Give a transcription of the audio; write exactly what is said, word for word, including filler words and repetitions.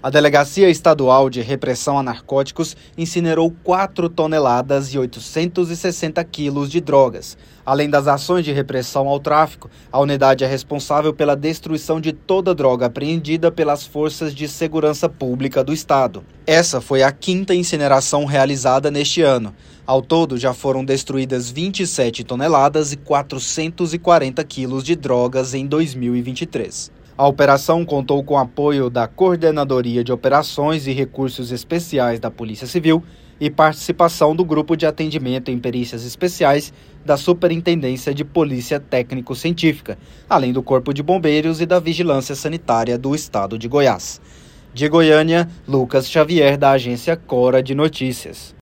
A Delegacia Estadual de Repressão a Narcóticos incinerou quatro toneladas e oitocentos e sessenta quilos de drogas. Além das ações de repressão ao tráfico, a unidade é responsável pela destruição de toda droga apreendida pelas forças de segurança pública do estado. Essa foi a quinta incineração realizada neste ano. Ao todo, já foram destruídas vinte e sete toneladas e quatrocentos e quarenta quilos de drogas em dois mil e vinte e três. A operação contou com o apoio da Coordenadoria de Operações e Recursos Especiais da Polícia Civil e participação do Grupo de Atendimento em Perícias Especiais da Superintendência de Polícia Técnico-Científica, além do Corpo de Bombeiros e da Vigilância Sanitária do Estado de Goiás. De Goiânia, Lucas Xavier, da agência Cora de Notícias.